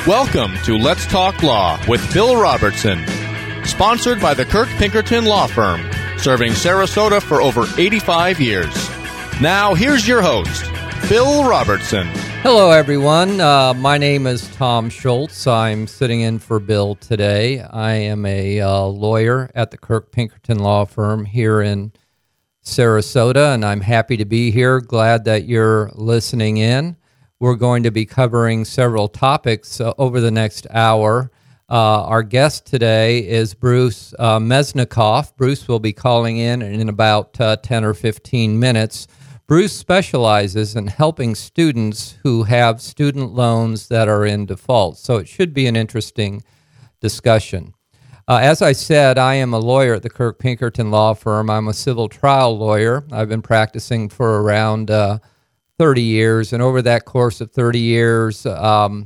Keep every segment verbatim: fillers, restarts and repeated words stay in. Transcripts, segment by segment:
Welcome to Let's Talk Law with Bill Robertson, sponsored by the Kirk Pinkerton Law Firm, serving Sarasota for over eighty-five years. Now, here's your host, Bill Robertson. Hello, everyone. Uh, my name is Tom Schultz. I'm sitting in for Bill today. I am a uh, lawyer at the Kirk Pinkerton Law Firm here in Sarasota, and I'm happy to be here. Glad that you're listening in. We're going to be covering several topics uh, over the next hour. Uh, our guest today is Bruce uh, Mesnikoff. Bruce will be calling in in about uh, ten or fifteen minutes. Bruce specializes in helping students who have student loans that are in default, so it should be an interesting discussion. Uh, as I said, I am a lawyer at the Kirk Pinkerton Law Firm. I'm a civil trial lawyer. I've been practicing for around uh, thirty years, and over that course of thirty years, um,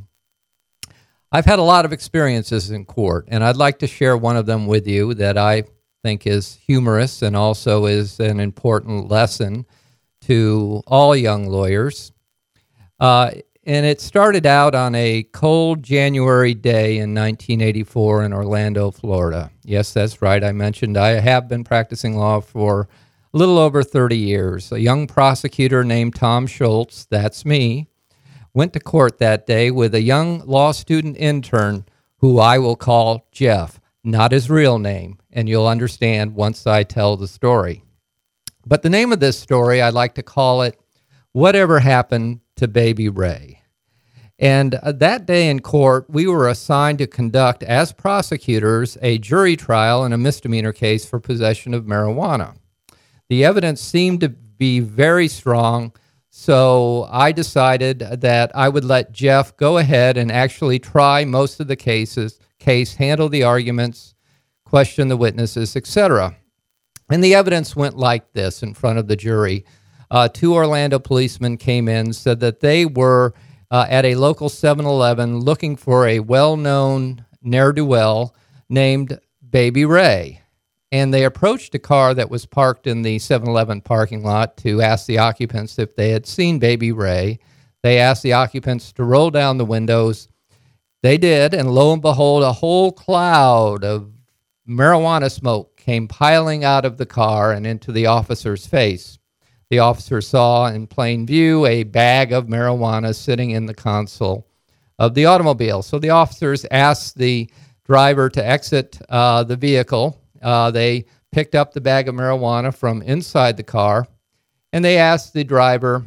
I've had a lot of experiences in court, and I'd like to share one of them with you that I think is humorous and also is an important lesson to all young lawyers. Uh, and it started out on a cold January day in nineteen eighty-four in Orlando, Florida. Yes, that's right. I mentioned I have been practicing law for a little over thirty years. A young prosecutor named Tom Schultz, that's me, went to court that day with a young law student intern who I will call Jeff, not his real name, and you'll understand once I tell the story. But the name of this story, I'd like to call it, Whatever Happened to Baby Ray? And uh, that day in court, we were assigned to conduct, as prosecutors, a jury trial in a misdemeanor case for possession of marijuana. The evidence seemed to be very strong, so I decided that I would let Jeff go ahead and actually try most of the cases, case, handle the arguments, question the witnesses, et cetera. And the evidence went like this in front of the jury. Uh, two Orlando policemen came in, said that they were uh, at a local seven eleven looking for a well-known ne'er-do-well named Baby Ray. And they approached a car that was parked in the seven eleven parking lot to ask the occupants if they had seen Baby Ray. They asked the occupants to roll down the windows. They did, and lo and behold, a whole cloud of marijuana smoke came piling out of the car and into the officer's face. The officer saw in plain view a bag of marijuana sitting in the console of the automobile. So the officers asked the driver to exit uh, the vehicle. Uh, they picked up the bag of marijuana from inside the car, and they asked the driver,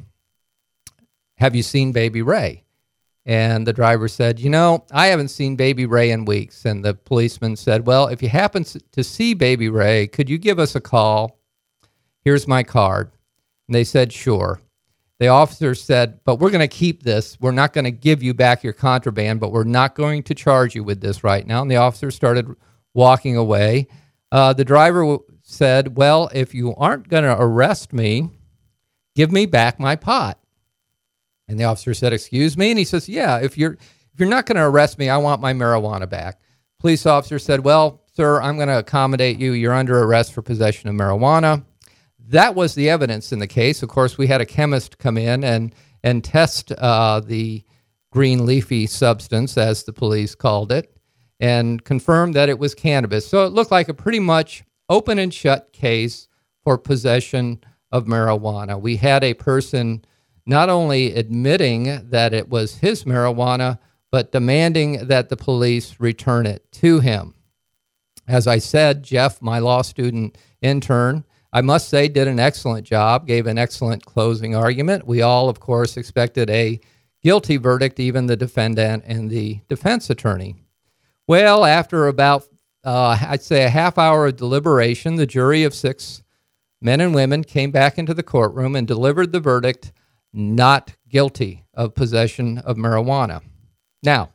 "Have you seen Baby Ray?" And the driver said, "You know, I haven't seen Baby Ray in weeks." And the policeman said, "Well, if you happen to see Baby Ray, could you give us a call? Here's my card." And they said, "Sure." The officer said, "But we're going to keep this. We're not going to give you back your contraband, but we're not going to charge you with this right now." And the officer started walking away. Uh, the driver w- said, "Well, if you aren't going to arrest me, give me back my pot." And the officer said, "Excuse me?" And he says, "Yeah, if you're if you're not going to arrest me, I want my marijuana back." Police officer said, "Well, sir, I'm going to accommodate you. You're under arrest for possession of marijuana." That was the evidence in the case. Of course, we had a chemist come in and, and test uh, the green leafy substance, as the police called it, and confirmed that it was cannabis. So it looked like a pretty much open and shut case for possession of marijuana. We had a person not only admitting that it was his marijuana, but demanding that the police return it to him. As I said, Jeff, my law student intern, I must say, did an excellent job, gave an excellent closing argument. We all, of course, expected a guilty verdict, even the defendant and the defense attorney. Well, after about, uh, I'd say, a half hour of deliberation, the jury of six men and women came back into the courtroom and delivered the verdict, not guilty of possession of marijuana. Now,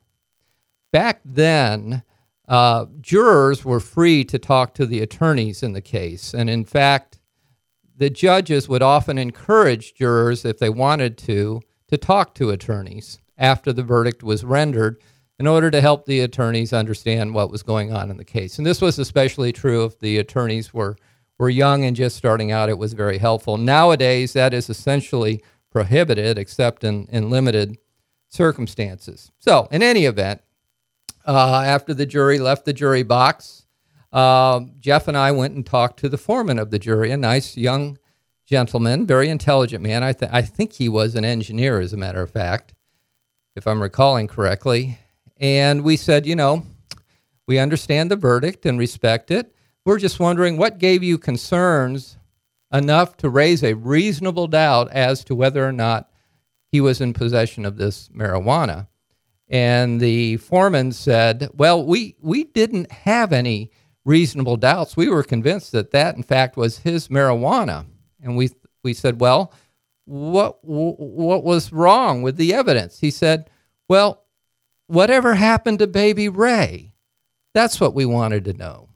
back then, uh, jurors were free to talk to the attorneys in the case. And in fact, the judges would often encourage jurors, if they wanted to, to talk to attorneys after the verdict was rendered in order to help the attorneys understand what was going on in the case. And this was especially true if the attorneys were, were young and just starting out. It was very helpful. Nowadays, that is essentially prohibited except in, in limited circumstances. So in any event, uh, after the jury left the jury box, uh, Jeff and I went and talked to the foreman of the jury, a nice young gentleman, very intelligent man. I, th- I think he was an engineer, as a matter of fact, if I'm recalling correctly. And we said, you know, we understand the verdict and respect it. We're just wondering what gave you concerns enough to raise a reasonable doubt as to whether or not he was in possession of this marijuana. And the foreman said, well, we, we didn't have any reasonable doubts. We were convinced that that, in fact, was his marijuana. And we we said, well, what what was wrong with the evidence? He said, well, whatever happened to Baby Ray? That's what we wanted to know.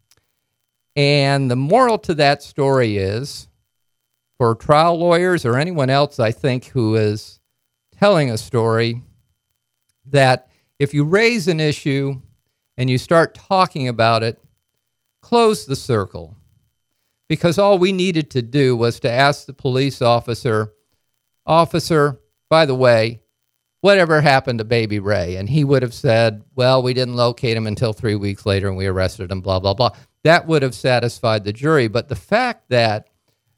And the moral to that story is, for trial lawyers or anyone else, I think, who is telling a story, that if you raise an issue and you start talking about it, close the circle. Because all we needed to do was to ask the police officer, officer, by the way, whatever happened to Baby Ray? And he would have said, well, we didn't locate him until three weeks later and we arrested him, blah, blah, blah. That would have satisfied the jury. But the fact that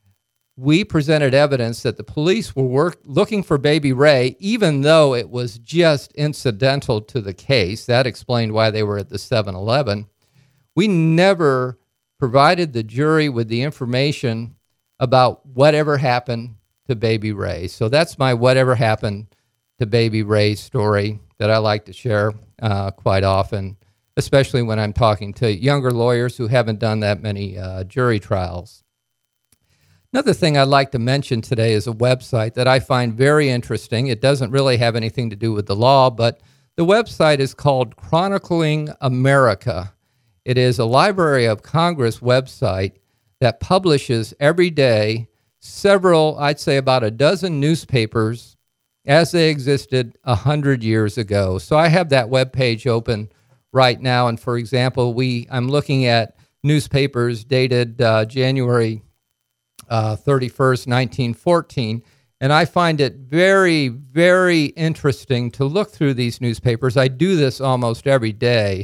we presented evidence that the police were work, looking for Baby Ray, even though it was just incidental to the case, that explained why they were at the seven eleven. We never provided the jury with the information about whatever happened to Baby Ray. So that's my whatever happened to Baby Ray story that I like to share uh, quite often, especially when I'm talking to younger lawyers who haven't done that many uh, jury trials. Another thing I'd like to mention today is a website that I find very interesting. It doesn't really have anything to do with the law, but the website is called Chronicling America. It is a Library of Congress website that publishes every day several, I'd say about a dozen newspapers as they existed a hundred years ago. So I have that webpage open right now. And for example, we I'm looking at newspapers dated uh, January uh, thirty-first, nineteen fourteen. And I find it very, very interesting to look through these newspapers. I do this almost every day,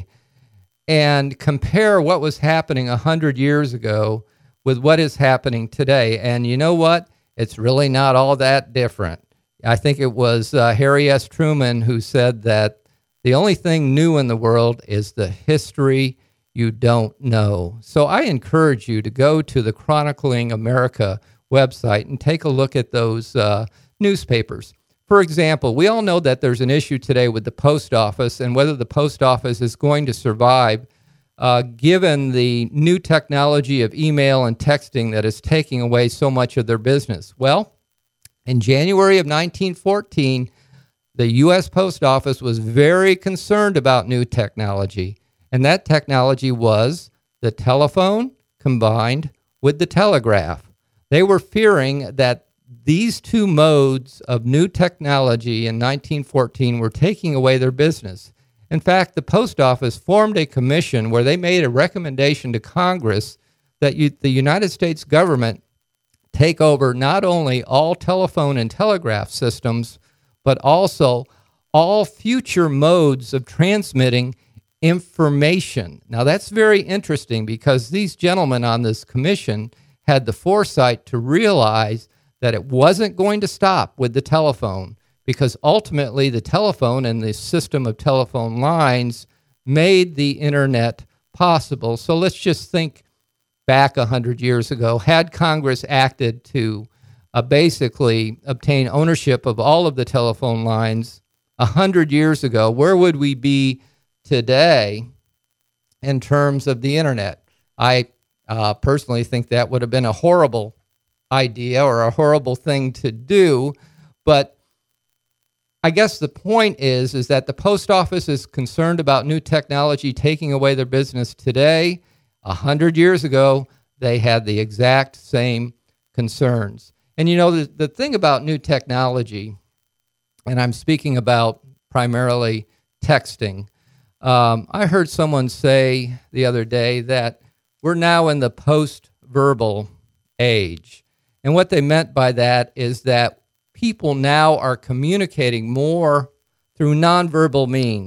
and compare what was happening one hundred years ago with what is happening today. And you know what? It's really not all that different. I think it was uh, Harry S. Truman who said that the only thing new in the world is the history you don't know. So I encourage you to go to the Chronicling America website and take a look at those uh, newspapers. For example, we all know that there's an issue today with the post office and whether the post office is going to survive uh, given the new technology of email and texting that is taking away so much of their business. Well, in January of nineteen fourteen, the U S Post Office was very concerned about new technology, and that technology was the telephone combined with the telegraph. They were fearing that these two modes of new technology in nineteen fourteen were taking away their business. In fact, the post office formed a commission where they made a recommendation to Congress that you, the United States government take over not only all telephone and telegraph systems, but also all future modes of transmitting information. Now, that's very interesting because these gentlemen on this commission had the foresight to realize that it wasn't going to stop with the telephone, because ultimately the telephone and the system of telephone lines made the internet possible. So let's just think back one hundred years ago. Had Congress acted to uh, basically obtain ownership of all of the telephone lines one hundred years ago, where would we be today in terms of the internet? I uh, personally think that would have been a horrible idea or a horrible thing to do, but I guess the point is is that the post office is concerned about new technology taking away their business today. A hundred years ago, they had the exact same concerns. And you know, the, the thing about new technology, and I'm speaking about primarily texting, um, I heard someone say the other day that we're now in the post-verbal age. And what they meant by that is that people now are communicating more through nonverbal means,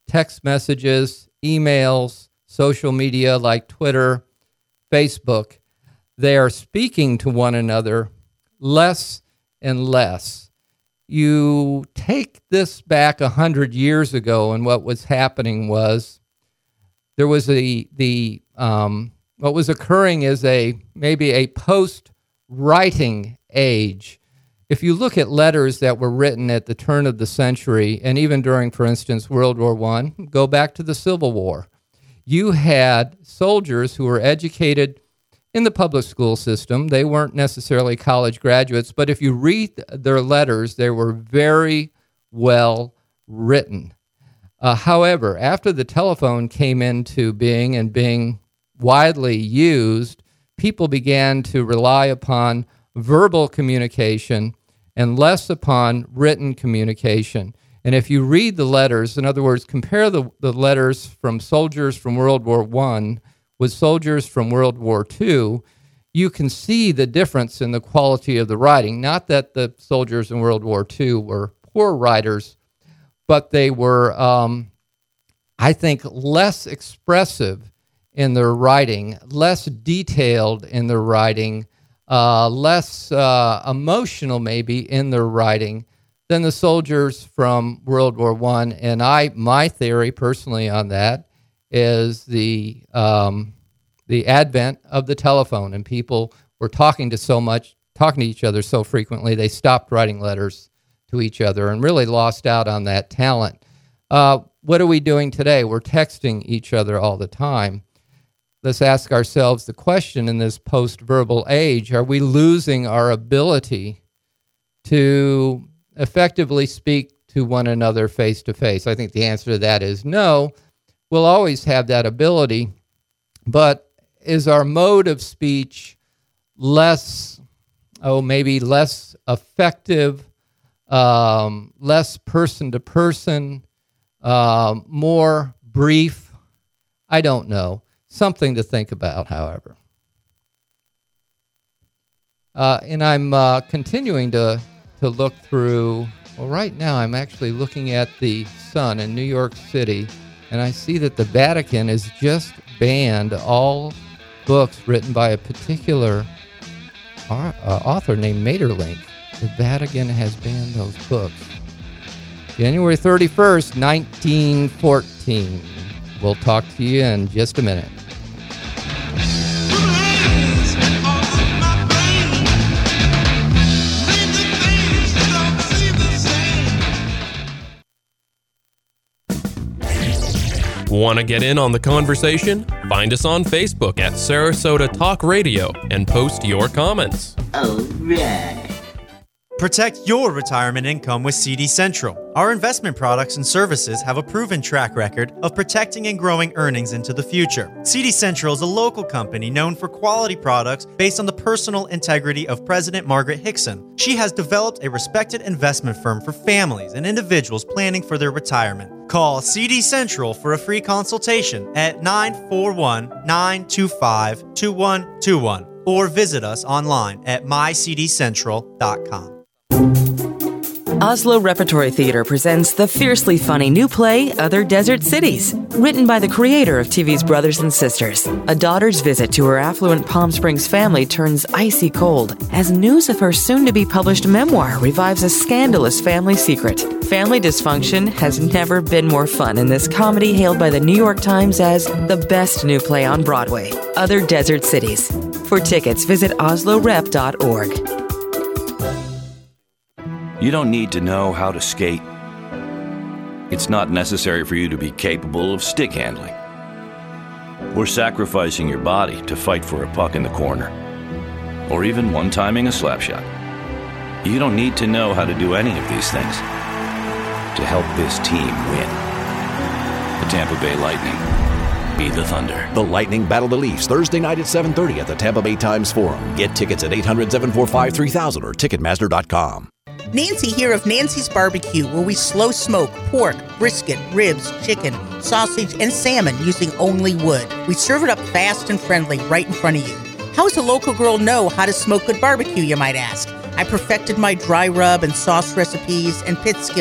text messages, emails, social media like Twitter, Facebook, they are speaking to one another less and less. You take this back a hundred years ago, and what was happening was there was a the um, what was occurring is a maybe a post-writing age. If you look at letters that were written at the turn of the century, and even during, for instance, World War One, go back to the Civil War, you had soldiers who were educated in the public school system. They weren't necessarily college graduates, but if you read their letters, they were very well written. Uh, however, after the telephone came into being and being widely used, people began to rely upon verbal communication and less upon written communication. And if you read the letters, in other words, compare the, the letters from soldiers from World War One with soldiers from World War Two, you can see the difference in the quality of the writing. Not that the soldiers in World War Two were poor writers, but they were, um, I think, less expressive in their writing, less detailed in their writing, uh, less uh, emotional maybe in their writing than the soldiers from World War One. And I, my theory personally on that is the um, the advent of the telephone, and people were talking to so much, talking to each other so frequently, they stopped writing letters to each other and really lost out on that talent. Uh, what are we doing today? We're texting each other all the time. Let's ask ourselves the question in this post-verbal age: are we losing our ability to effectively speak to one another face to face? I think the answer to that is no. We'll always have that ability, but is our mode of speech less, oh, maybe less effective, um, less person to person, um, more brief? I don't know. Something to think about, however. Uh, and I'm uh, continuing to, to look through, well, right now I'm actually looking at the Sun in New York City, and I see that the Vatican has just banned all books written by a particular uh, author named Maeterlinck. The Vatican has banned those books. January thirty-first, nineteen fourteen. We'll talk to you in just a minute. Want to get in on the conversation? Find us on Facebook at Sarasota Talk Radio and post your comments. All right. Protect your retirement income with C D Central. Our investment products and services have a proven track record of protecting and growing earnings into the future. C D Central is a local company known for quality products based on the personal integrity of President Margaret Hickson. She has developed a respected investment firm for families and individuals planning for their retirement. Call C D Central for a free consultation at nine four one, nine two five, two one two one or visit us online at my c d central dot com. Oslo Repertory Theater presents the fiercely funny new play, Other Desert Cities, written by the creator of T V's Brothers and Sisters. A daughter's visit to her affluent Palm Springs family turns icy cold as news of her soon-to-be published memoir revives a scandalous family secret. Family dysfunction has never been more fun in this comedy hailed by the New York Times as the best new play on Broadway, Other Desert Cities. For tickets, visit oslo rep dot org. You don't need to know how to skate. It's not necessary for you to be capable of stick handling or sacrificing your body to fight for a puck in the corner or even one-timing a slap shot. You don't need to know how to do any of these things to help this team win. The Tampa Bay Lightning, be the Thunder. The Lightning battle the Leafs Thursday night at seven thirty at the Tampa Bay Times Forum. Get tickets at eight hundred, seven four five, three thousand or ticketmaster dot com. Nancy here of Nancy's Barbecue, where we slow smoke pork, brisket, ribs, chicken, sausage, and salmon using only wood. We serve it up fast and friendly right in front of you. How does a local girl know how to smoke good barbecue, you might ask? I perfected my dry rub and sauce recipes and pit skills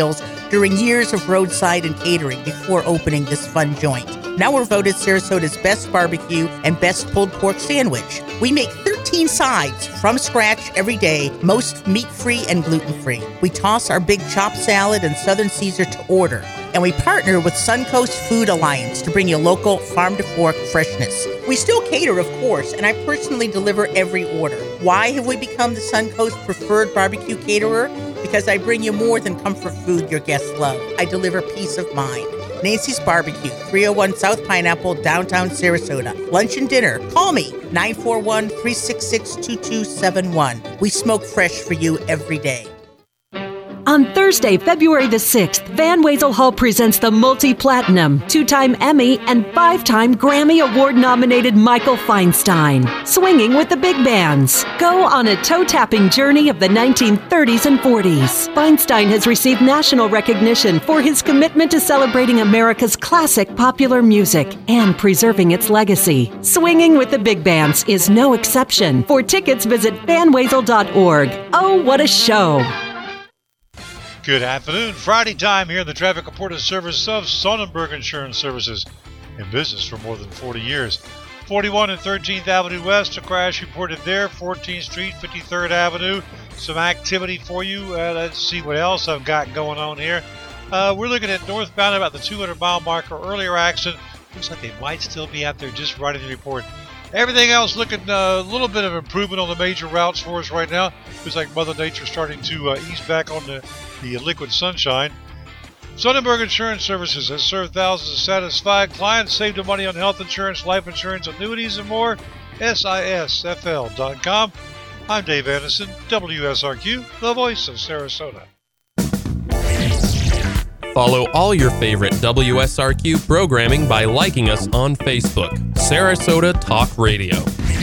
during years of roadside and catering before opening this fun joint. Now we're voted Sarasota's best barbecue and best pulled pork sandwich. We make thirteen sides from scratch every day, most meat-free and gluten-free. We toss our big chopped salad and Southern Caesar to order. And we partner with Suncoast Food Alliance to bring you local farm-to-fork freshness. We still cater, of course, and I personally deliver every order. Why have we become the Suncoast preferred barbecue caterer? Because I bring you more than comfort food your guests love. I deliver peace of mind. Nancy's Barbecue, three oh one South Pineapple, downtown Sarasota. Lunch and dinner. Call me, nine four one, three six six, two two seven one. We smoke fresh for you every day. On Thursday, February the sixth, Van Wezel Hall presents the multi-platinum, two-time Emmy, and five-time Grammy Award-nominated Michael Feinstein, swinging with the big bands. Go on a toe-tapping journey of the nineteen thirties and forties. Feinstein has received national recognition for his commitment to celebrating America's classic popular music and preserving its legacy. Swinging with the big bands is no exception. For tickets, visit van wezel dot org. Oh, what a show! Good afternoon. Friday time here in the Traffic Reporter Service of Sonnenberg Insurance Services. In business for more than forty years. forty-one and thirteenth Avenue West, a crash reported there. fourteenth Street, fifty-third Avenue. Some activity for you. Uh, let's see what else I've got going on here. Uh, we're looking at northbound about the two hundred mile marker. Earlier accident. Looks like they might still be out there just writing the report. Everything else looking a uh, little bit of improvement on the major routes for us right now. Looks like Mother Nature starting to uh, ease back on the, the liquid sunshine. Sonnenberg Insurance Services has served thousands of satisfied clients, saved them money on health insurance, life insurance, annuities, and more. S I S F L dot com. I'm Dave Anderson, W S R Q, the voice of Sarasota. Follow all your favorite W S R Q programming by liking us on Facebook, Sarasota Talk Radio.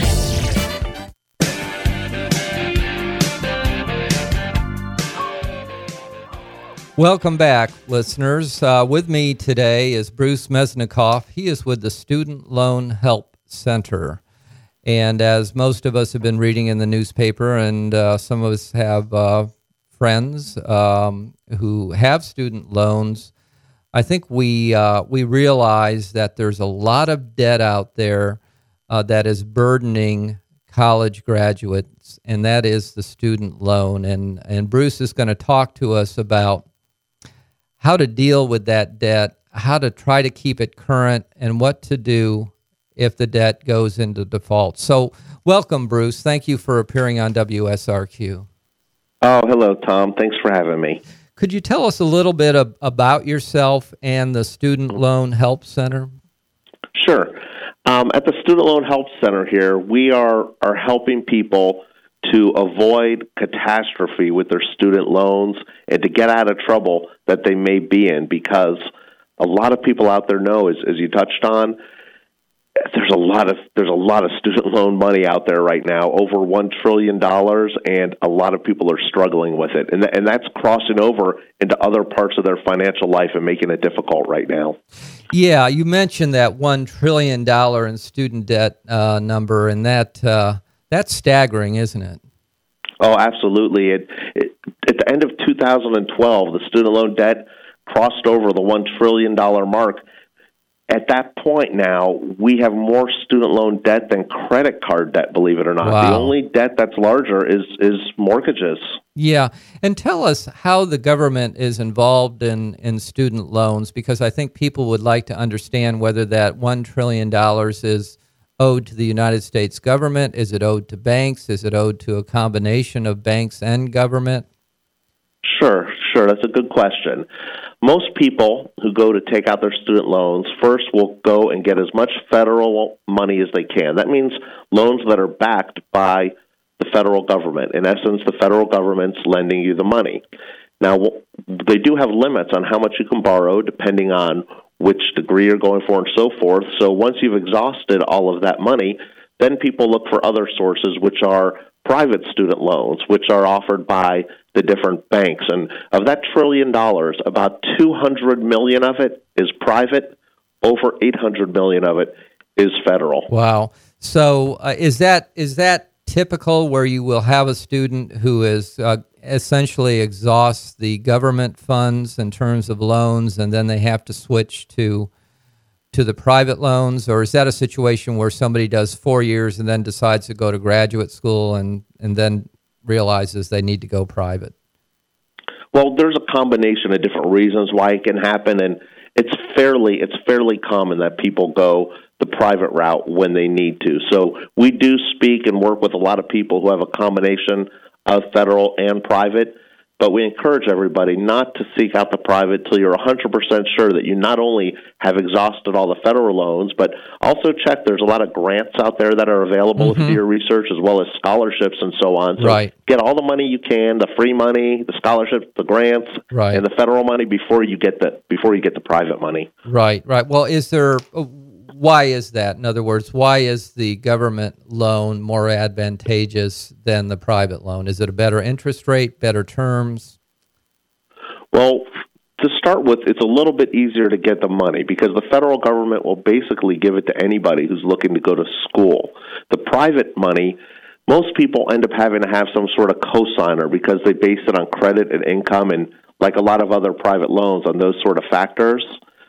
Welcome back, listeners. Uh, with me today is Bruce Mesnikoff. He is with the Student Loan Help Center. And as most of us have been reading in the newspaper, and uh, some of us have uh, friends um, who have student loans, I think we uh, we realize that there's a lot of debt out there uh, that is burdening college graduates, and that is the student loan. And, and Bruce is going to talk to us about how to deal with that debt, how to try to keep it current, and what to do if the debt goes into default. So welcome, Bruce. Thank you for appearing on W S R Q. Oh, hello, Tom. Thanks for having me. Could you tell us a little bit of, about yourself and the Student Loan Help Center? Sure. Um, at the Student Loan Help Center here, we are, are helping people to avoid catastrophe with their student loans and to get out of trouble that they may be in, because a lot of people out there know, as, as you touched on, there's a lot of there's a lot of student loan money out there right now, over one trillion dollars, and a lot of people are struggling with it. And, th- and that's crossing over into other parts of their financial life and making it difficult right now. Yeah, you mentioned that one trillion dollars in student debt uh, number, and that uh, that's staggering, isn't it? Oh, absolutely. It, it, at the end of two thousand twelve, the student loan debt crossed over the one trillion dollars mark. At that point now, we have more student loan debt than credit card debt, believe it or not. Wow. The only debt that's larger is, is mortgages. Yeah, and tell us how the government is involved in, in student loans, because I think people would like to understand whether that one trillion dollars is owed to the United States government. Is it owed to banks? Is it owed to a combination of banks and government? Sure, sure. That's a good question. Most people who go to take out their student loans first will go and get as much federal money as they can. That means loans that are backed by the federal government. In essence, the federal government's lending you the money. Now, they do have limits on how much you can borrow depending on which degree you're going for and so forth. So once you've exhausted all of that money, then people look for other sources, which are private student loans, which are offered by the different banks. And of that trillion dollars, about two hundred million of it is private, over eight hundred million of it is federal. Wow. So uh, is that is that typical, where you will have a student who is uh, essentially exhaust the government funds in terms of loans, and then they have to switch to to the private loans? Or is that a situation where somebody does four years and then decides to go to graduate school and, and then realizes they need to go private? Well, there's a combination of different reasons why it can happen, and it's fairly it's fairly common that people go the private route when they need to. So we do speak and work with a lot of people who have a combination of federal and private, but we encourage everybody not to seek out the private till you're one hundred percent sure that you not only have exhausted all the federal loans, but also check there's a lot of grants out there that are available mm-hmm. to do your research, as well as scholarships and so on. So right. get all the money you can, the free money, the scholarships, the grants, right. and the federal money before you get the before you get the private money. Right, right. Well, is there... Why is that? In other words, why is the government loan more advantageous than the private loan? Is it a better interest rate, better terms? Well, to start with, it's a little bit easier to get the money because the federal government will basically give it to anybody who's looking to go to school. The private money, most people end up having to have some sort of cosigner because they base it on credit and income and, like a lot of other private loans, on those sort of factors.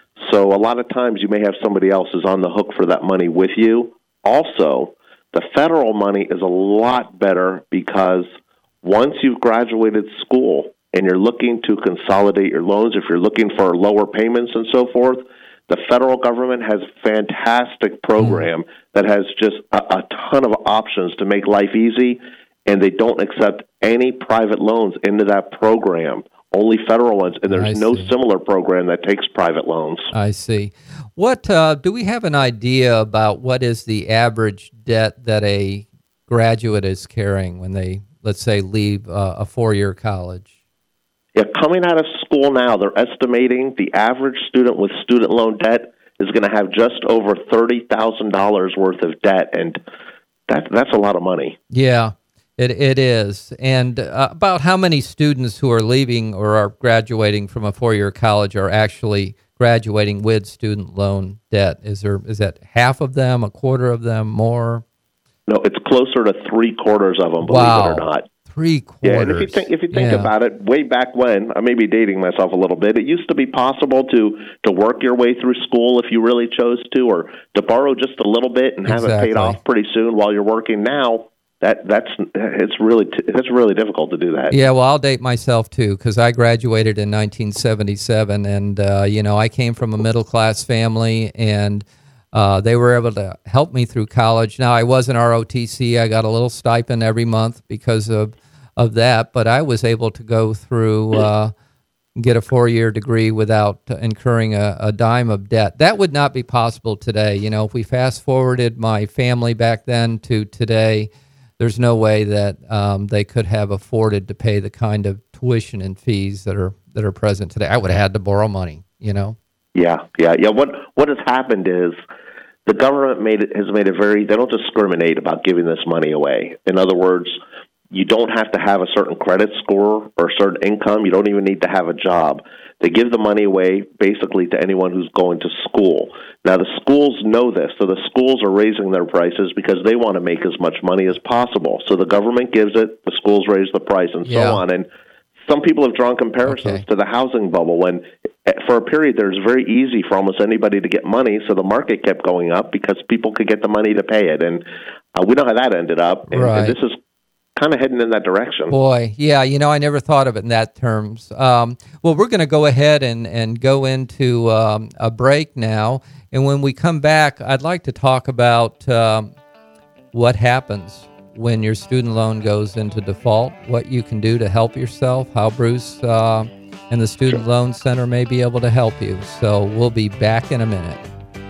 So a lot of times you may have somebody else who's on the hook for that money with you. Also, the federal money is a lot better because once you've graduated school and you're looking to consolidate your loans, if you're looking for lower payments and so forth, the federal government has a fantastic program that has just a, a ton of options to make life easy, and they don't accept any private loans into that program. Only federal ones, and there's no similar program that takes private loans. I see. What uh, do we have an idea about what is the average debt that a graduate is carrying when they, let's say, leave uh, a four-year college? Yeah, coming out of school now, they're estimating the average student with student loan debt is going to have just over thirty thousand dollars worth of debt, and that, that's a lot of money. Yeah. It it is. And uh, about how many students who are leaving or are graduating from a four-year college are actually graduating with student loan debt? Is there is that half of them, a quarter of them, more? No, it's closer to three quarters of them, believe wow. it or not. Three quarters. Yeah, and if you think if you think yeah. about it, way back when, I may be dating myself a little bit, it used to be possible to, to work your way through school if you really chose to, or to borrow just a little bit and have exactly. it paid off pretty soon while you're working. Now, That that's it's really it's really difficult to do that. Yeah, well, I'll date myself too because I graduated in nineteen seventy-seven, and uh, you know I came from a middle class family, and uh, they were able to help me through college. Now I was in R O T C; I got a little stipend every month because of of that, but I was able to go through uh, get a four year degree without incurring a, a dime of debt. That would not be possible today. You know, if we fast forwarded my family back then to today, there's no way that um, they could have afforded to pay the kind of tuition and fees that are that are present today. I would have had to borrow money, you know. Yeah, yeah, yeah. What what has happened is the government made it has made it very. They don't discriminate about giving this money away. In other words, you don't have to have a certain credit score or a certain income. You don't even need to have a job. They give the money away basically to anyone who's going to school. Now, the schools know this, so the schools are raising their prices because they want to make as much money as possible. So the government gives it, the schools raise the price, and yeah. so on. And some people have drawn comparisons okay. to the housing bubble when, for a period, there was very easy for almost anybody to get money, so the market kept going up because people could get the money to pay it. And uh, we know how that ended up, and, right. and this is kind of heading in that direction. Boy, yeah, you know, I never thought of it in that terms. Um, well, we're going to go ahead and, and go into um, a break now, and when we come back, I'd like to talk about um, what happens when your student loan goes into default, what you can do to help yourself, how Bruce uh, and the Student sure. Loan Center may be able to help you. So we'll be back in a minute.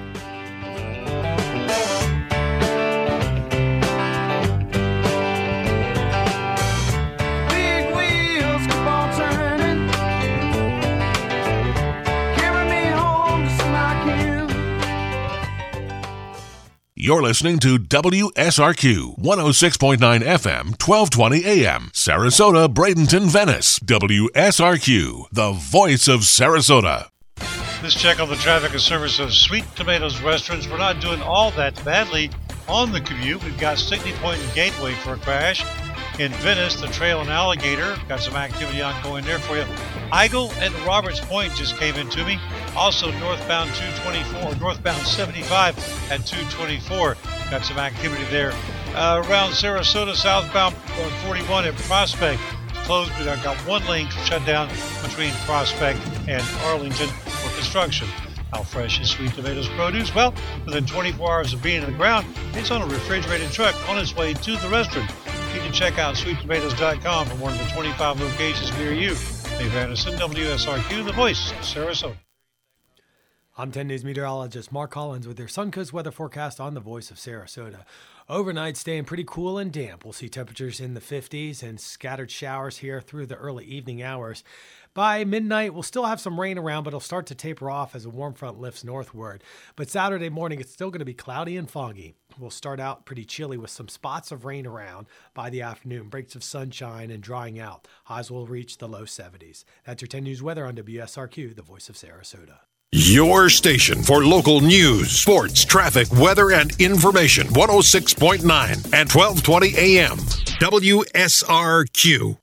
You're listening to W S R Q, one oh six point nine F M, twelve twenty A M, Sarasota, Bradenton, Venice. W S R Q, the voice of Sarasota. This check on the traffic and service of Sweet Tomatoes restaurants. We're not doing all that badly on the commute. We've got Stickney Point and Gateway for a crash. In Venice, the Trail and Alligator, got some activity ongoing there for you. Eagle and Roberts Point just came in to me. Also northbound two twenty-four, northbound seventy-five at two twenty-four, got some activity there. Uh, around Sarasota, southbound forty-one at Prospect, closed, but I got one lane shut down between Prospect and Arlington for construction. How fresh is Sweet Tomatoes produce? Well, within twenty-four hours of being in the ground, it's on a refrigerated truck on its way to the restaurant. You can check out sweet tomatoes dot com for one of the twenty-five locations near you. Dave Anderson, W S R Q, the voice of Sarasota. I'm ten News meteorologist Mark Collins with your Suncoast weather forecast on the voice of Sarasota. Overnight staying pretty cool and damp. We'll see temperatures in the fifties and scattered showers here through the early evening hours. By midnight, we'll still have some rain around, but it'll start to taper off as a warm front lifts northward. But Saturday morning, it's still going to be cloudy and foggy. We'll start out pretty chilly with some spots of rain around by the afternoon, breaks of sunshine and drying out. Highs will reach the low seventies. That's your ten News weather on W S R Q, the voice of Sarasota. Your station for local news, sports, traffic, weather, and information. one oh six point nine and twelve twenty A M. W S R Q.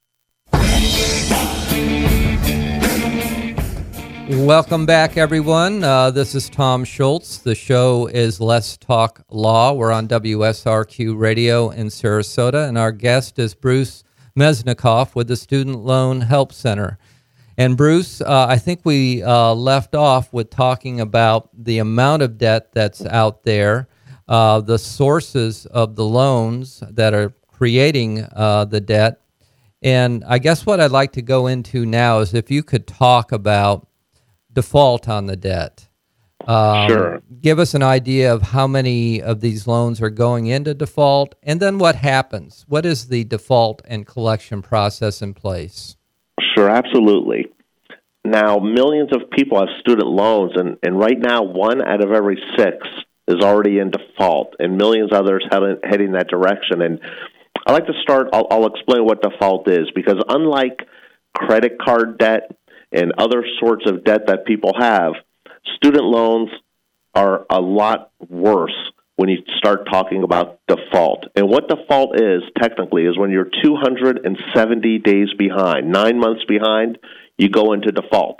Welcome back, everyone. Uh, this is Tom Schultz. The show is Let's Talk Law. We're on W S R Q Radio in Sarasota, and our guest is Bruce Mesnikoff with the Student Loan Help Center. And Bruce, uh, I think we uh, left off with talking about the amount of debt that's out there, uh, the sources of the loans that are creating uh, the debt. And I guess what I'd like to go into now is if you could talk about default on the debt. Um, sure. Give us an idea of how many of these loans are going into default, and then what happens. What is the default and collection process in place? Sure, absolutely. Now, millions of people have student loans, and, and right now, one out of every six is already in default, and millions others heading, heading that direction. And I like to start, I'll, I'll explain what default is, because unlike credit card debt and other sorts of debt that people have, student loans are a lot worse when you start talking about default. And what default is, technically, is when you're two hundred seventy days behind, nine months behind, you go into default.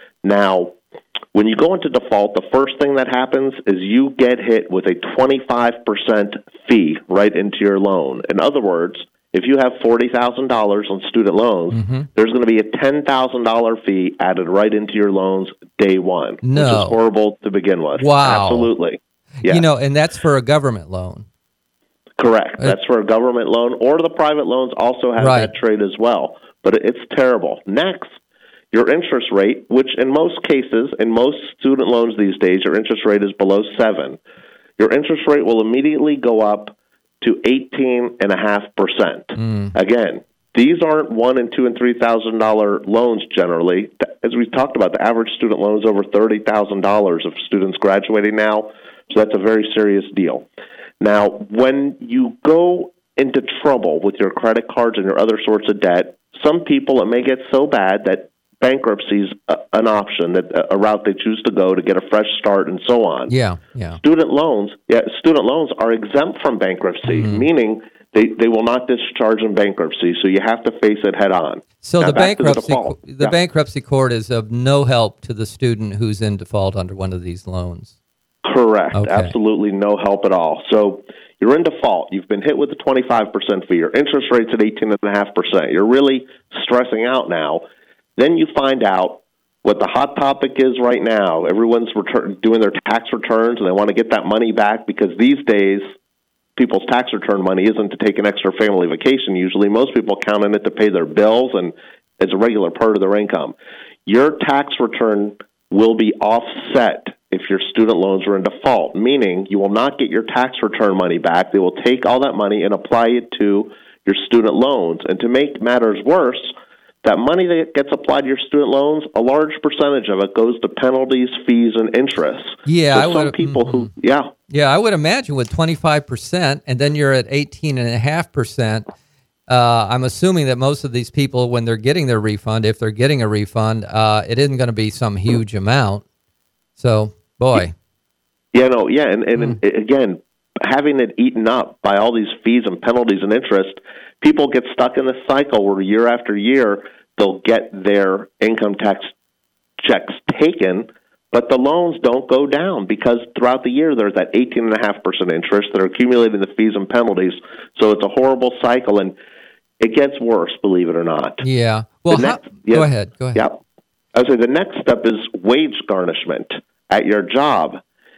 Now, when you go into default, the first thing that happens is you get hit with a twenty-five percent fee right into your loan. In other words, if you have forty thousand dollars on student loans, mm-hmm. there's going to be a ten thousand dollars fee added right into your loans day one, no. which is horrible to begin with. Wow. Absolutely. Yeah. You know, and that's for a government loan. Correct. That's for a government loan, or the private loans also have right. that trade as well. But it's terrible. Next, your interest rate, which in most cases, in most student loans these days, your interest rate is below seven. Your interest rate will immediately go up to eighteen and a half percent. Mm. Again, these aren't one and two and three thousand dollar loans generally. As we talked about, the average student loan is over thirty thousand dollars of students graduating now, so that's a very serious deal. Now, when you go into trouble with your credit cards and your other sorts of debt, some people, it may get so bad that bankruptcy is an option, that a route they choose to go to get a fresh start and so on. Yeah, yeah. Student loans, yeah, student loans are exempt from bankruptcy, mm-hmm. meaning they, they will not discharge in bankruptcy, so you have to face it head on. So now, the bankruptcy the, the yeah. bankruptcy court is of no help to the student who's in default under one of these loans. Correct. Okay. Absolutely no help at all. So you're in default. You've been hit with a twenty-five percent fee. Your interest rate's at eighteen point five percent. You're really stressing out now. Then you find out what the hot topic is right now. Everyone's return, doing their tax returns, and they want to get that money back because these days people's tax return money isn't to take an extra family vacation. Usually most people count on it to pay their bills and as a regular part of their income. Your tax return will be offset if your student loans are in default, meaning you will not get your tax return money back. They will take all that money and apply it to your student loans. And to make matters worse, that money that gets applied to your student loans, a large percentage of it goes to penalties, fees, and interest. Yeah, so I some would, people mm-hmm. who, yeah. Yeah, I would imagine with twenty-five percent, and then you're at eighteen point five percent, uh, I'm assuming that most of these people, when they're getting their refund, if they're getting a refund, uh, it isn't going to be some huge amount. So, boy. Yeah, no, yeah, and, and, mm. and again, having it eaten up by all these fees and penalties and interest, people get stuck in this cycle where year after year they'll get their income tax checks taken, but the loans don't go down because throughout the year there's that eighteen point five percent interest. They're accumulating the fees and penalties, so it's a horrible cycle, and it gets worse, believe it or not. Yeah. Well, next, how, yeah, go ahead. Go ahead. Yeah. I would say the next step is wage garnishment at your job.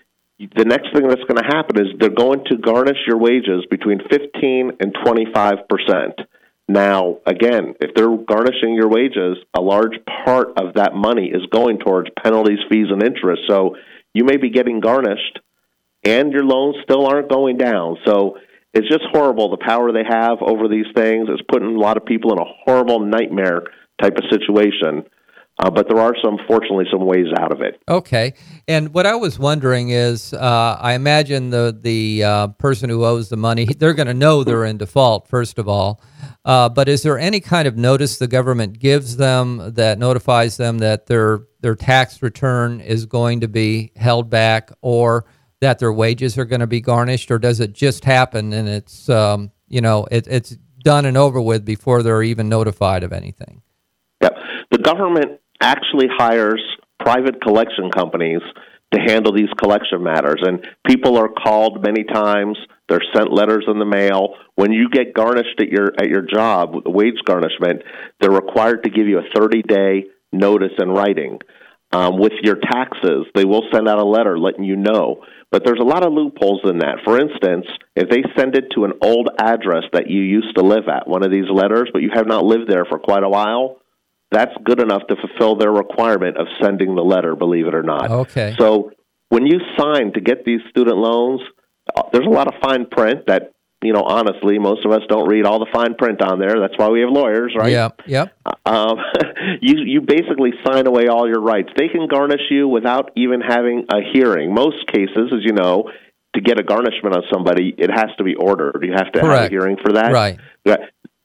The next thing that's going to happen is they're going to garnish your wages between fifteen and twenty-five percent. Now, again, if they're garnishing your wages, a large part of that money is going towards penalties, fees, and interest. So you may be getting garnished, and your loans still aren't going down. So it's just horrible, the power they have over these things. It's putting a lot of people in a horrible nightmare type of situation. Uh, but there are, some, fortunately, some ways out of it. Okay. And what I was wondering is, uh, I imagine the the uh, person who owes the money, they're going to know they're in default, first of all. Uh, but is there any kind of notice the government gives them that notifies them that their their tax return is going to be held back, or that their wages are going to be garnished, or does it just happen and it's um, you know it, it's done and over with before they're even notified of anything? Yeah, the government actually hires private collection companies to handle these collection matters, and people are called many times. They're sent letters in the mail. When you get garnished at your at your job, with the wage garnishment, they're required to give you a thirty-day notice in writing. Um, with your taxes, they will send out a letter letting you know. But there's a lot of loopholes in that. For instance, if they send it to an old address that you used to live at, one of these letters, but you have not lived there for quite a while, that's good enough to fulfill their requirement of sending the letter, believe it or not. Okay. So when you sign to get these student loans, uh, there's a lot of fine print that, you know, honestly, most of us don't read all the fine print on there. That's why we have lawyers, right? Yep, yep. Um, you, you basically sign away all your rights. They can garnish you without even having a hearing. Most cases, as you know, to get a garnishment on somebody, it has to be ordered. You have to Correct. have a hearing for that. Right. Yeah.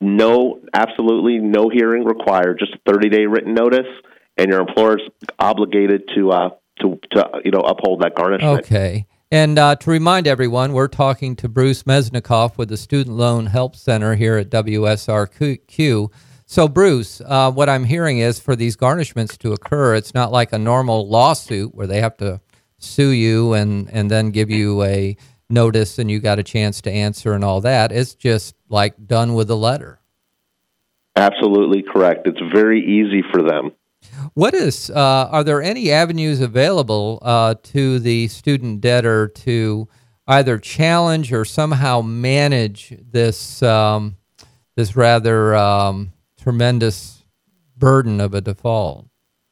No, absolutely no hearing required. Just a thirty-day written notice, and your employer's obligated to uh, to to you know uphold that garnishment. Okay. And uh, to remind everyone, we're talking to Bruce Mesnikoff with the Student Loan Help Center here at W S R Q. So, Bruce, uh, what I'm hearing is for these garnishments to occur, it's not like a normal lawsuit where they have to sue you and, and then give you a notice and you got a chance to answer and all that. It's just like done with a letter. Absolutely correct. It's very easy for them. What is, uh, are there any avenues available uh, to the student debtor to either challenge or somehow manage this um, this rather um, tremendous burden of a default?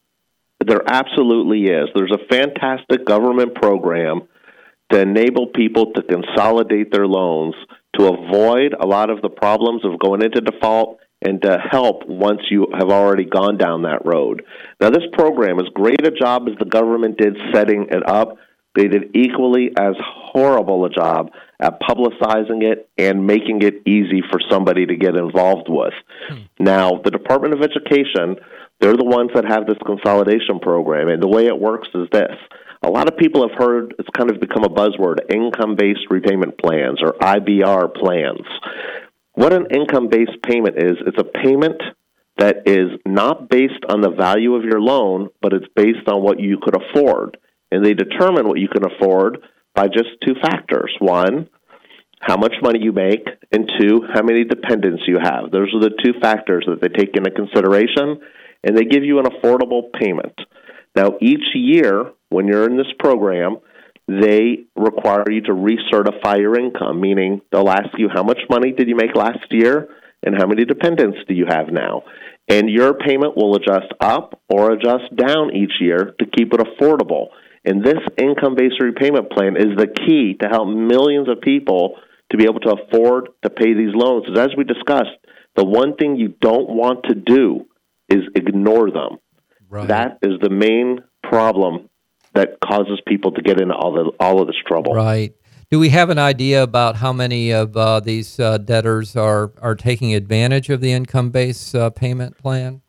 There absolutely is. There's a fantastic government program to enable people to consolidate their loans, to avoid a lot of the problems of going into default, and to help once you have already gone down that road. Now, this program, as great a job as the government did setting it up, they did equally as horrible a job at publicizing it and making it easy for somebody to get involved with. Hmm. Now, the Department of Education, they're the ones that have this consolidation program, and the way it works is this. A lot of people have heard, it's kind of become a buzzword, income-based repayment plans or I B R plans. What an income-based payment is, it's a payment that is not based on the value of your loan, but it's based on what you could afford. And they determine what you can afford by just two factors. One, how much money you make, and two, how many dependents you have. Those are the two factors that they take into consideration, and they give you an affordable payment. Now, each year, when you're in this program, they require you to recertify your income, meaning they'll ask you how much money did you make last year and how many dependents do you have now. And your payment will adjust up or adjust down each year to keep it affordable. And this income-based repayment plan is the key to help millions of people to be able to afford to pay these loans. As we discussed, the one thing you don't want to do is ignore them. Right. That is the main problem that causes people to get into all the all of this trouble. Right. Do we have an idea about how many of uh, these uh, debtors are, are taking advantage of the income-based uh, payment plan?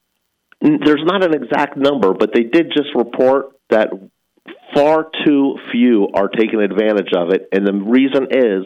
There's not an exact number, but they did just report that far too few are taking advantage of it, and the reason is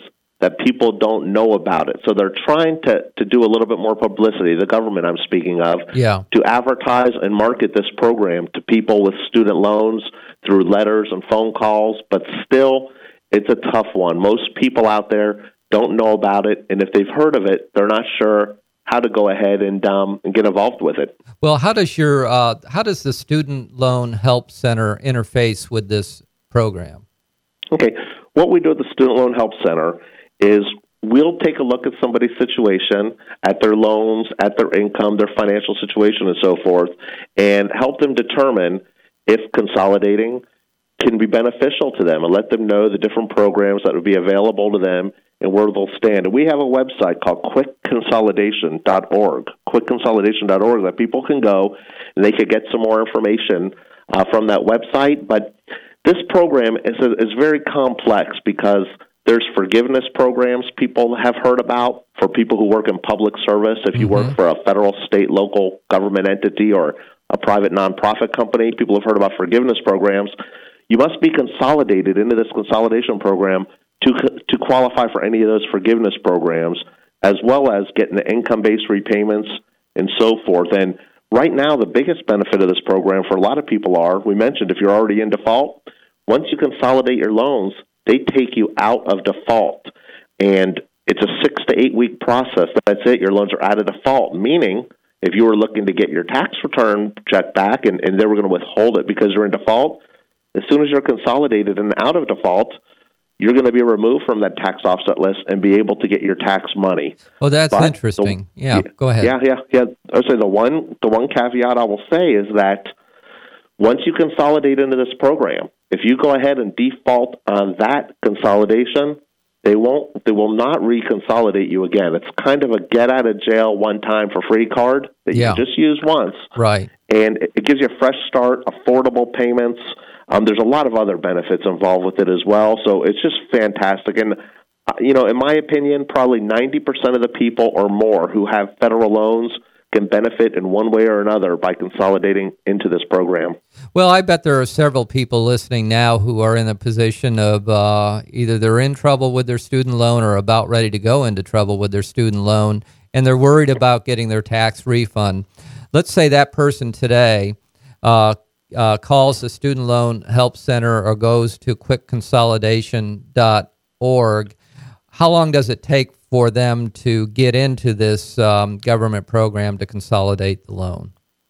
that people don't know about it. So they're trying to, to do a little bit more publicity, the government I'm speaking of, yeah. to advertise and market this program to people with student loans through letters and phone calls, but still, it's a tough one. Most people out there don't know about it, and if they've heard of it, they're not sure how to go ahead and um, and get involved with it. Well, how does your uh, how does the Student Loan Help Center interface with this program? Okay, what we do at the Student Loan Help Center is we'll take a look at somebody's situation, at their loans, at their income, their financial situation, and so forth, and help them determine if consolidating can be beneficial to them and let them know the different programs that would be available to them and where they'll stand. And we have a website called quick consolidation dot org, quick consolidation dot org, that people can go and they could get some more information uh, from that website. But this program is, is very complex because there's forgiveness programs people have heard about for people who work in public service. If you mm-hmm. work for a federal, state, local government entity or a private nonprofit company, people have heard about forgiveness programs. You must be consolidated into this consolidation program to to qualify for any of those forgiveness programs, as well as getting the income-based repayments and so forth. And right now, the biggest benefit of this program for a lot of people are, we mentioned, if you're already in default, once you consolidate your loans, they take you out of default. And it's a six to eight week process. That's it. Your loans are out of default, meaning if you were looking to get your tax return check back and, and they were going to withhold it because you're in default, as soon as you're consolidated and out of default, you're going to be removed from that tax offset list and be able to get your tax money. Oh, that's but interesting. The, yeah, go ahead. Yeah, yeah, yeah. I would say the one, the one caveat I will say is that once you consolidate into this program, if you go ahead and default on that consolidation, they won't, they will not reconsolidate you again. It's kind of a get out of jail one time for free card that yeah. you just use once. Right. And it gives you a fresh start, affordable payments. Um, there's a lot of other benefits involved with it as well. So it's just fantastic. And, uh, you know, in my opinion, probably ninety percent of the people or more who have federal loans can benefit in one way or another by consolidating into this program. Well, I bet there are several people listening now who are in a position of uh, either they're in trouble with their student loan or about ready to go into trouble with their student loan, and they're worried about getting their tax refund. Let's say that person today uh, uh, calls the Student Loan Help Center or goes to quick consolidation dot org. How long does it take for them to get into this um, government program to consolidate the loan?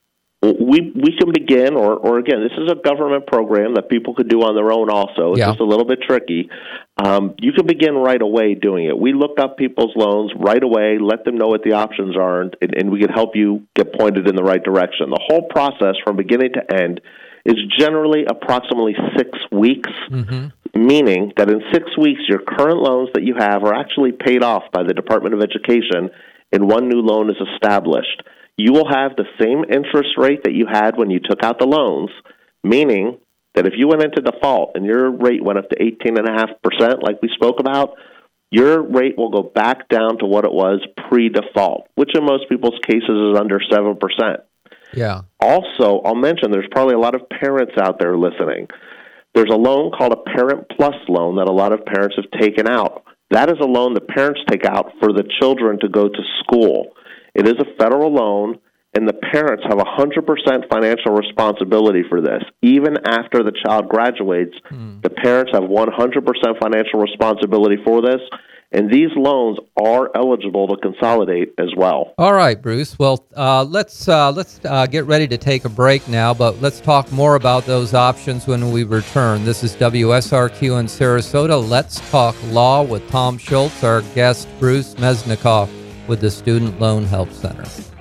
We we can begin, or, or again, this is a government program that people could do on their own also. It's yeah. just a little bit tricky. Um, you can begin right away doing it. We look up people's loans right away, let them know what the options are, and, and we can help you get pointed in the right direction. The whole process from beginning to end is generally approximately six weeks, mm-hmm. meaning that in six weeks, your current loans that you have are actually paid off by the Department of Education, and one new loan is established. You will have the same interest rate that you had when you took out the loans, meaning that if you went into default and your rate went up to eighteen point five percent like we spoke about, your rate will go back down to what it was pre-default, which in most people's cases is under seven percent. Yeah. Also, I'll mention there's probably a lot of parents out there listening. There's a loan called a Parent Plus loan that a lot of parents have taken out. That is a loan that parents take out for the children to go to school. It is a federal loan, and the parents have one hundred percent financial responsibility for this. Even after the child graduates, mm. the parents have one hundred percent financial responsibility for this, and these loans are eligible to consolidate as well. All right, Bruce. Well, uh, let's uh, let's uh, get ready to take a break now, but let's talk more about those options when we return. This is W S R Q in Sarasota. Let's Talk Law with Tom Schultz, our guest, Bruce Mesnikoff, with the Student Loan Help Center.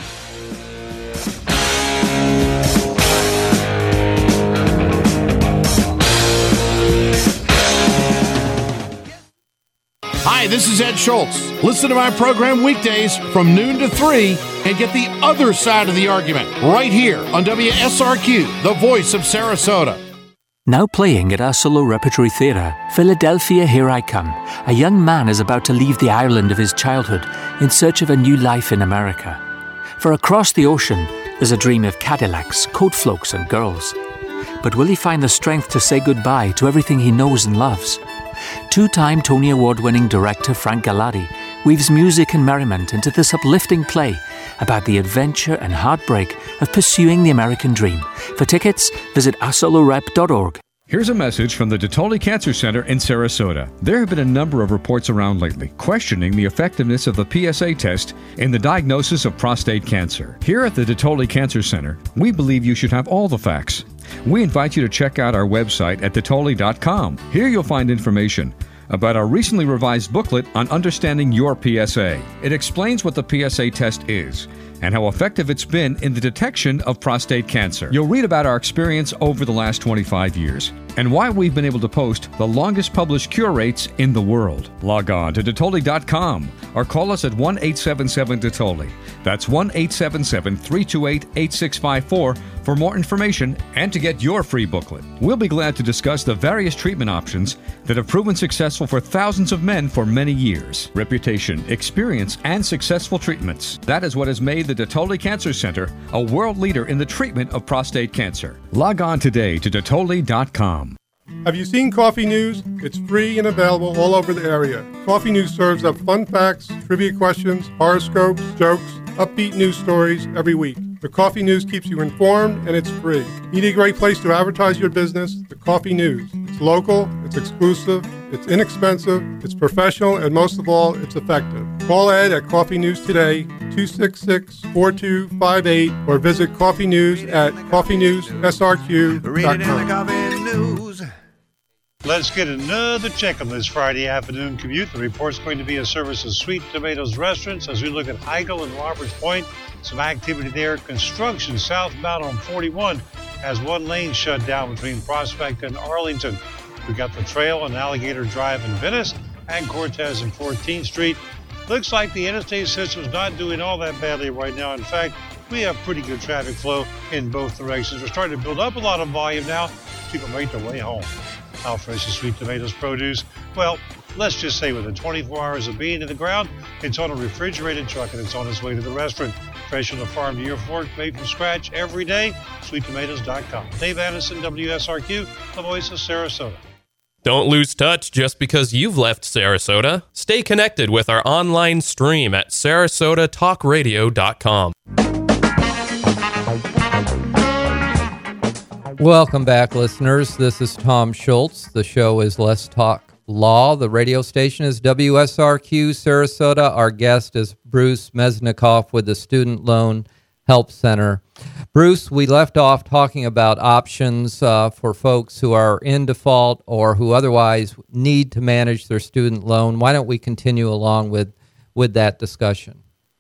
Hi, this is Ed Schultz. Listen to my program weekdays from noon to three and get the other side of the argument right here on W S R Q, the voice of Sarasota. Now playing at Asolo Repertory Theatre, Philadelphia, Here I Come, a young man is about to leave the Ireland of his childhood in search of a new life in America. For across the ocean, there's a dream of Cadillacs, coat floats and girls. But will he find the strength to say goodbye to everything he knows and loves? two-time Tony Award-winning director Frank Gallardi weaves music and merriment into this uplifting play about the adventure and heartbreak of pursuing the American dream. For tickets, visit asolorep dot org. Here's a message from the DeTolli Cancer Center in Sarasota. There have been a number of reports around lately questioning the effectiveness of the P S A test in the diagnosis of prostate cancer. Here at the DeTolli Cancer Center, we believe you should have all the facts. We invite you to check out our website at detolli dot com. Here you'll find information about our recently revised booklet on understanding your P S A. It explains what the P S A test is and how effective it's been in the detection of prostate cancer. You'll read about our experience over the last twenty-five years and why we've been able to post the longest published cure rates in the world. Log on to detolli dot com or call us at one eight seven seven detolli. That's one eight seven seven, three two eight, eight six five four for more information and to get your free booklet. We'll be glad to discuss the various treatment options that have proven successful for thousands of men for many years. Reputation, experience, and successful treatments. That is what has made the DeTolli Cancer Center a world leader in the treatment of prostate cancer. Log on today to detolli dot com. Have you seen Coffee News? It's free and available all over the area. Coffee News serves up fun facts, trivia questions, horoscopes, jokes, upbeat news stories every week. The Coffee News keeps you informed and it's free. Need a great place to advertise your business? The Coffee News. It's local, it's exclusive, it's inexpensive, it's professional, and most of all, it's effective. Call Ed at Coffee News today, two six six, four two five eight, or visit Coffee News at coffee news s r q dot com. Let's get another check on this Friday afternoon commute. The report's going to be a service of Sweet Tomatoes Restaurants as we look at Heigl and Roberts Point. Some activity there. Construction southbound on forty-one has one lane shut down between Prospect and Arlington. We got the trail on Alligator Drive in Venice and Cortez and fourteenth Street. Looks like the interstate system's not doing all that badly right now. In fact, we have pretty good traffic flow in both directions. We're starting to build up a lot of volume now. People make their way home. How fresh is Sweet Tomatoes produce? Well, let's just say within twenty-four hours of being in the ground, it's on a refrigerated truck and it's on its way to the restaurant. Fresh on the farm to your fork, made from scratch every day. sweet tomatoes dot com. Dave Anderson, W S R Q, the voice of Sarasota. Don't lose touch just because you've left Sarasota. Stay connected with our online stream at sarasota talk radio dot com. Welcome back, listeners. This is Tom Schultz. The show is Let's Talk Law. The radio station is W S R Q Sarasota. Our guest is Bruce Mesnikoff with the Student Loan Help Center. Bruce, we left off talking about options uh, for folks who are in default or who otherwise need to manage their student loan. Why don't we continue along with, with that discussion?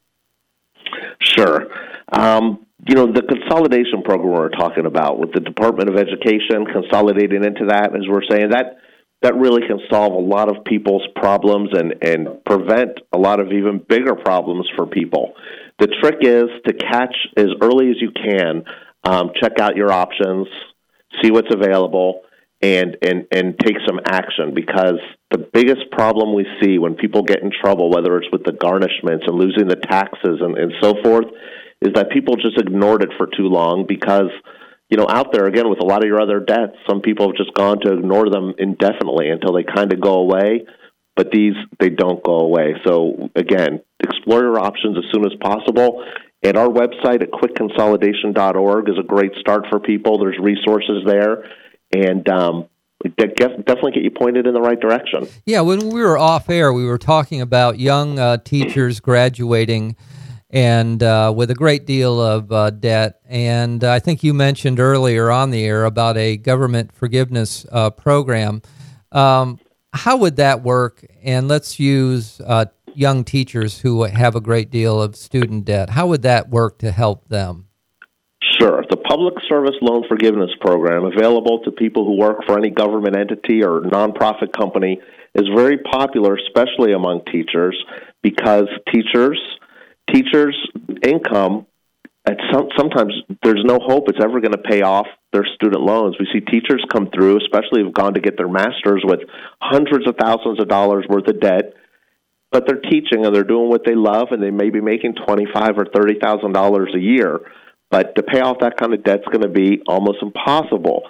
Sure. Um, you know, the consolidation program we're talking about with the Department of Education consolidating into that, as we're saying, that that really can solve a lot of people's problems and, and prevent a lot of even bigger problems for people. The trick is to catch as early as you can, um, check out your options, see what's available, and, and, and take some action, because the biggest problem we see when people get in trouble, whether it's with the garnishments and losing the taxes and, and so forth, is that people just ignored it for too long because, you know, out there, again, with a lot of your other debts, some people have just gone to ignore them indefinitely until they kind of go away, but these, they don't go away. So, again, explore your options as soon as possible. And our website at quick consolidation dot org is a great start for people. There's resources there, and um, definitely get you pointed in the right direction. Yeah, when we were off air, we were talking about young uh, teachers graduating and uh, with a great deal of uh, debt. And I think you mentioned earlier on the air about a government forgiveness uh, program. Um, how would that work? And let's use uh, young teachers who have a great deal of student debt. How would that work to help them? Sure. The Public Service Loan Forgiveness Program, available to people who work for any government entity or nonprofit company, is very popular, especially among teachers, because teachers... Teachers' income, at some, sometimes there's no hope it's ever going to pay off their student loans. We see teachers come through, especially who've gone to get their master's with hundreds of thousands of dollars worth of debt, but they're teaching and they're doing what they love, and they may be making twenty-five thousand dollars or thirty thousand dollars a year. But to pay off that kind of debt is going to be almost impossible.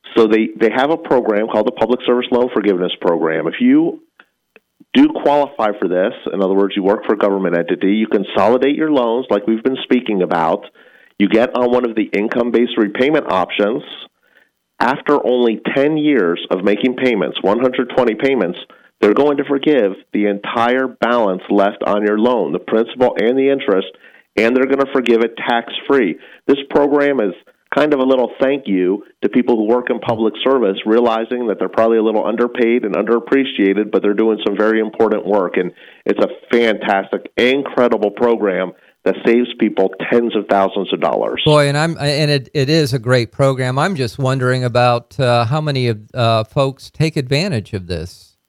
So they, they have a program called the Public Service Loan Forgiveness Program. If you do qualify for this, in other words, you work for a government entity, you consolidate your loans like we've been speaking about. You get on one of the income-based repayment options. After only ten years of making payments, one hundred twenty payments, they're going to forgive the entire balance left on your loan, the principal and the interest, and they're going to forgive it tax-free. This program is kind of a little thank you to people who work in public service, realizing that they're probably a little underpaid and underappreciated, but they're doing some very important work. And it's a fantastic, incredible program that saves people tens of thousands of dollars. Boy, and I'm and it, it is a great program. I'm just wondering about uh, how many of uh, folks take advantage of this.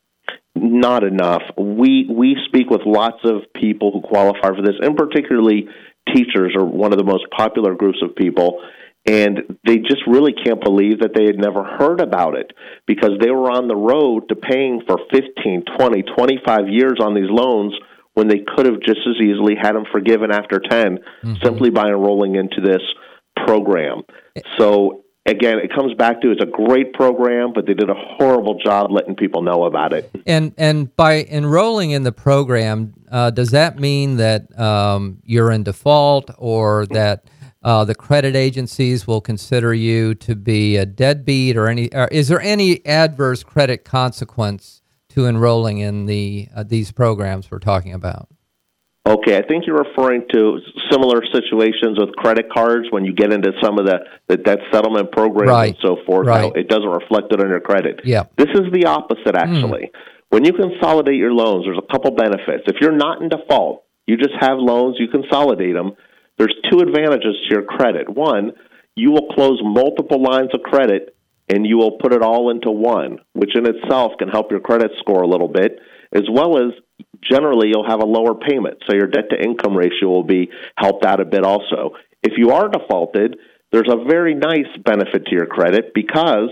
Not enough. We we speak with lots of people who qualify for this, and particularly teachers are one of the most popular groups of people, and they just really can't believe that they had never heard about it because they were on the road to paying for fifteen, twenty, twenty-five years on these loans when they could have just as easily had them forgiven after ten mm-hmm. simply by enrolling into this program. So, again, it comes back to it's a great program, but they did a horrible job letting people know about it. And and by enrolling in the program, uh, does that mean that um, you're in default or that uh, the credit agencies will consider you to be a deadbeat or any? Or is there any adverse credit consequence to enrolling in the uh, these programs we're talking about? Okay, I think you're referring to similar situations with credit cards when you get into some of the, the debt settlement programs right. and so forth. Right. How it doesn't reflect it on your credit. Yeah. This is the opposite, actually. Mm. When you consolidate your loans, there's a couple benefits. If you're not in default, you just have loans, you consolidate them, there's two advantages to your credit. One, you will close multiple lines of credit and you will put it all into one, which in itself can help your credit score a little bit, as well as generally you'll have a lower payment, so your debt-to-income ratio will be helped out a bit also. If you are defaulted, there's a very nice benefit to your credit because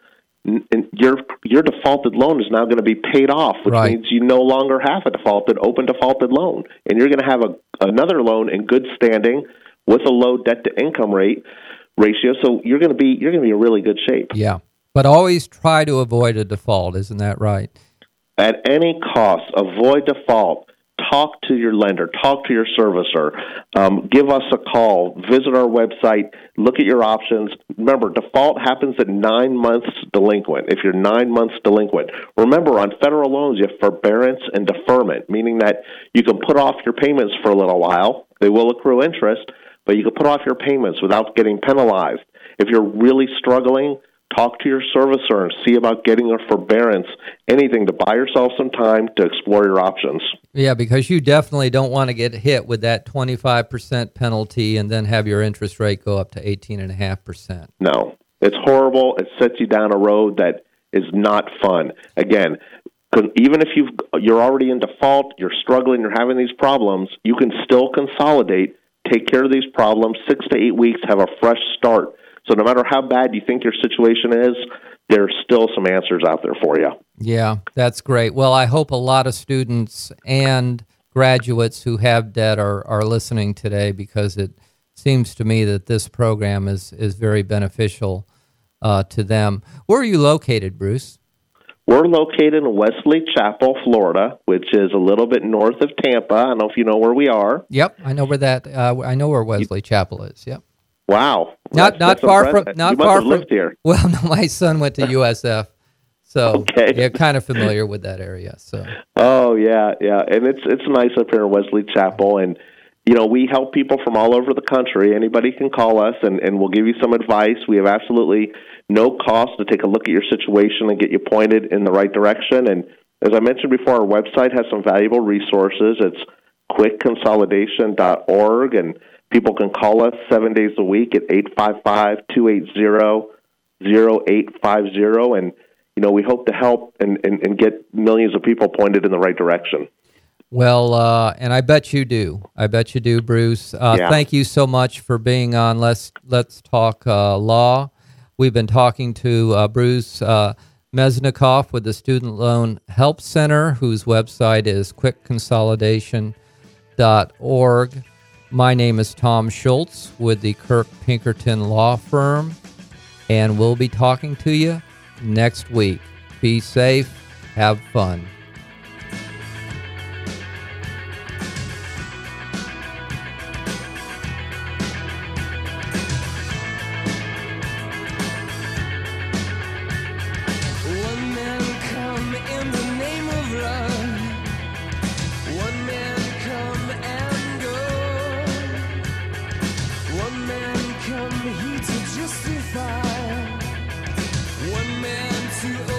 your your defaulted loan is now going to be paid off, which right. means you no longer have a defaulted, open defaulted loan, and you're going to have a, another loan in good standing with a low debt-to-income rate ratio, so you're going to be you're going to be in really good shape. Yeah, but always try to avoid a default, isn't that right? At any cost, avoid default. Talk to your lender. Talk to your servicer. Um, give us a call. Visit our website. Look at your options. Remember, default happens at nine months delinquent, if you're nine months delinquent. Remember, on federal loans, you have forbearance and deferment, meaning that you can put off your payments for a little while. They will accrue interest, but you can put off your payments without getting penalized. If you're really struggling, talk to your servicer and see about getting a forbearance, anything to buy yourself some time to explore your options. Yeah, because you definitely don't want to get hit with that twenty-five percent penalty and then have your interest rate go up to eighteen point five percent. No, it's horrible. It sets you down a road that is not fun. Again, even if you've, you're already in default, you're struggling, you're having these problems, you can still consolidate, take care of these problems, six to eight weeks, have a fresh start. So no matter how bad you think your situation is, there's still some answers out there for you. Yeah, that's great. Well, I hope a lot of students and graduates who have debt are, are listening today because it seems to me that this program is, is very beneficial uh, to them. Where are you located, Bruce? We're located in Wesley Chapel, Florida, which is a little bit north of Tampa. I don't know if you know where we are. Yep, I know where that. Uh, I know where Wesley Chapel is. Yep. Wow. Not that's, not that's far from not you must far have from lived here. Well, no, my son went to U S F, so okay. yeah, kind of familiar with that area. So. Oh yeah, yeah, and it's it's nice up here in Wesley Chapel, and you know we help people from all over the country. Anybody can call us, and, and we'll give you some advice. We have absolutely no cost to take a look at your situation and get you pointed in the right direction. And as I mentioned before, our website has some valuable resources. It's quick consolidation dot org, and people can call us seven days a week at eight five five, two eight zero, zero eight five zero. And, you know, we hope to help and, and, and get millions of people pointed in the right direction. Well, uh, and I bet you do. I bet you do, Bruce. Uh, yeah. Thank you so much for being on Let's Let's Talk uh, Law. We've been talking to uh, Bruce uh, Mesnikoff with the Student Loan Help Center, whose website is quick consolidation dot org. My name is Tom Schultz with the Kirk Pinkerton Law Firm. and we'll be talking to you next week. Be safe. Have fun. To